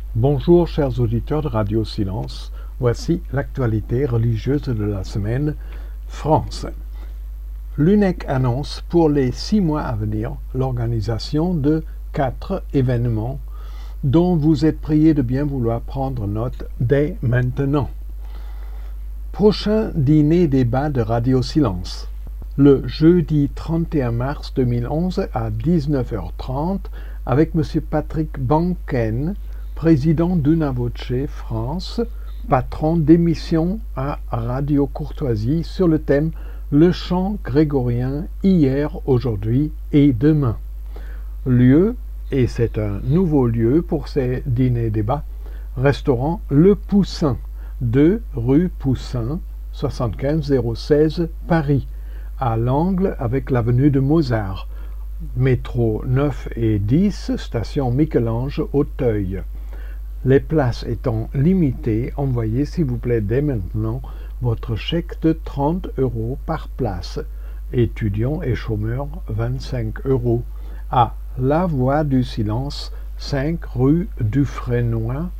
Bonjour chers auditeurs de Radio Silence, voici l'actualité religieuse de la semaine, France. L'UNEC annonce pour les 6 mois à venir l'organisation de 4 événements dont vous êtes priés de bien vouloir prendre note dès maintenant. Prochain dîner-débat de Radio Silence. Le jeudi 31 mars 2011 à 19h30 avec M. Patrick Banken, président d'Una Voce France, patron d'émission à Radio Courtoisie sur le thème « Le chant grégorien hier, aujourd'hui et demain ». Lieu, et c'est un nouveau lieu pour ces dîners-débats, restaurant Le Poussin, 2 rue Poussin, 75 016 Paris, à l'angle avec l'avenue de Mozart, métro 9 et 10, station Michel-Ange, Auteuil. Les places étant limitées, envoyez s'il vous plaît dès maintenant votre chèque de 30 € par place. Étudiants et chômeurs, 25 € à La Voie du Silence, 5 rue Dufresnoy,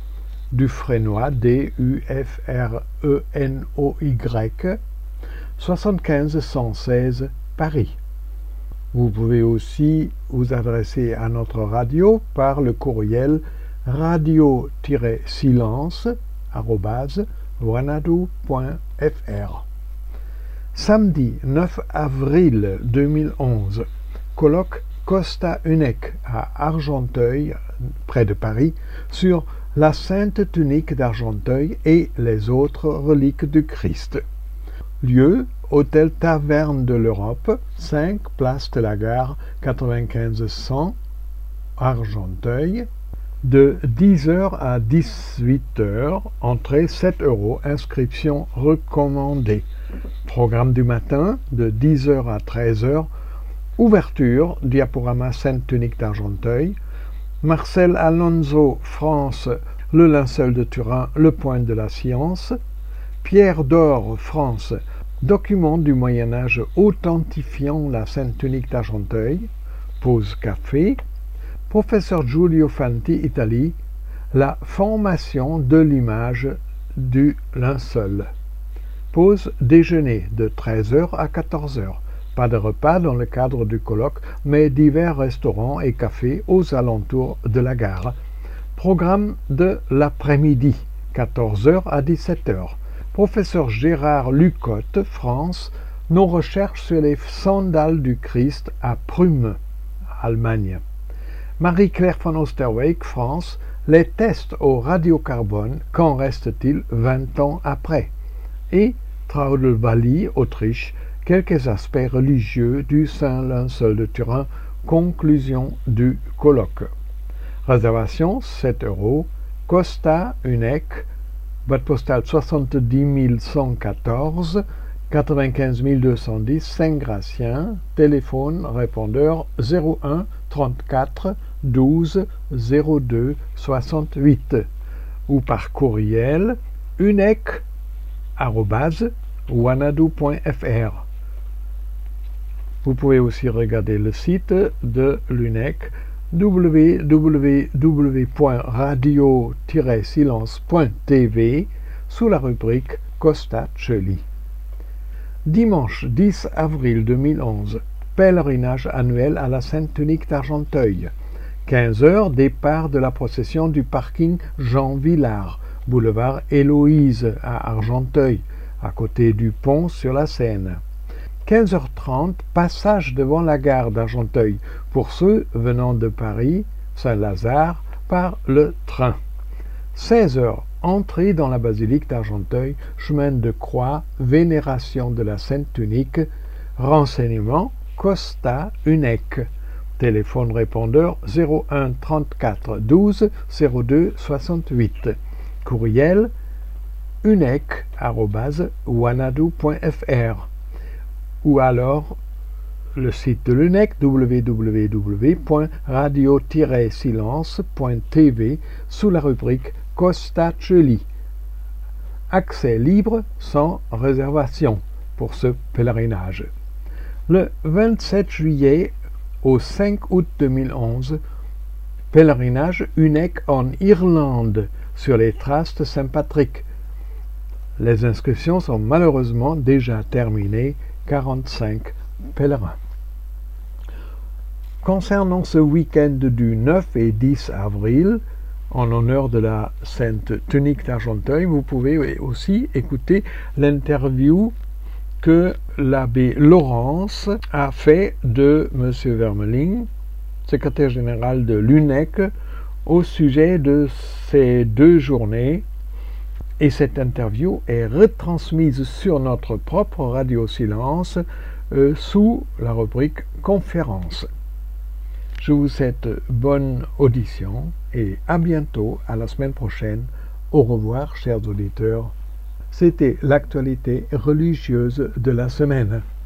D-U-F-R-E-N-O-Y, 75 116 Paris. Vous pouvez aussi vous adresser à notre radio par le courriel radio-silence@wanadoo.fr. Samedi 9 avril 2011, colloque Costa UNEC à Argenteuil, près de Paris, sur la Sainte Tunique d'Argenteuil et les autres reliques du Christ. Lieu, Hôtel Taverne de l'Europe, 5 place de la Gare, 95 100, Argenteuil, de 10h à 18h, entrée 7 €, inscription recommandée. Programme du matin, de 10h à 13h, ouverture, diaporama Sainte Tunique d'Argenteuil, Marcel Alonso, France, le linceul de Turin, le point de la science, Pierre d'Or, France, document du Moyen-Âge authentifiant la Sainte Tunique d'Argenteuil, pause café, Professeur Giulio Fanti, Italie, la formation de l'image du linceul. Pause déjeuner de 13h à 14h. Pas de repas dans le cadre du colloque, mais divers restaurants et cafés aux alentours de la gare. Programme de l'après-midi, 14h à 17h. Professeur Gérard Lucotte, France, nos recherches sur les sandales du Christ à Prüm, Allemagne. Marie-Claire von Osterweyck, France, les tests au radiocarbone, qu'en reste-t-il 20 ans après? Et Traudelwalli, Autriche, quelques aspects religieux du Saint-Linceul de Turin, conclusion du colloque. Réservation 7 €, Costa UNEC, boîte postale 70 114, 95 210 Saint-Gratien, téléphone répondeur 01 34 12 02 68 ou par courriel unec@wanadoo.fr. Vous pouvez aussi regarder le site de l'UNEC www.radio-silence.tv sous la rubrique Costa Cheli. Dimanche 10 avril 2011, pèlerinage annuel à la Sainte Tunique d'Argenteuil. 15h, départ de la procession du parking Jean Villard, boulevard Héloïse à Argenteuil, à côté du pont sur la Seine. 15h30, passage devant la gare d'Argenteuil pour ceux venant de Paris, Saint-Lazare, par le train. 16h, entrée dans la basilique d'Argenteuil, chemin de croix, vénération de la Sainte Tunique, renseignements, Costa UNEC. Téléphone répondeur 01 34 12 02 68. Courriel unec@wanadoo.fr ou alors le site de l'UNEC www.radio-silence.tv sous la rubrique Costa Cheli. Accès libre sans réservation pour ce pèlerinage. Le 27 juillet au 5 août 2011, Pèlerinage UNEC en Irlande sur les traces de Saint-Patrick. Les inscriptions sont malheureusement déjà terminées, 45 pèlerins. Concernant ce week-end du 9 et 10 avril, en honneur de la Sainte Tunique d'Argenteuil, vous pouvez aussi écouter l'interview que l'abbé Laurence a fait de M. Vermeling, secrétaire général de l'UNEC, au sujet de ces 2 journées. Et cette interview est retransmise sur notre propre Radio Silence sous la rubrique Conférence. Je vous souhaite bonne audition et à bientôt, à la semaine prochaine. Au revoir, chers auditeurs. C'était l'actualité religieuse de la semaine.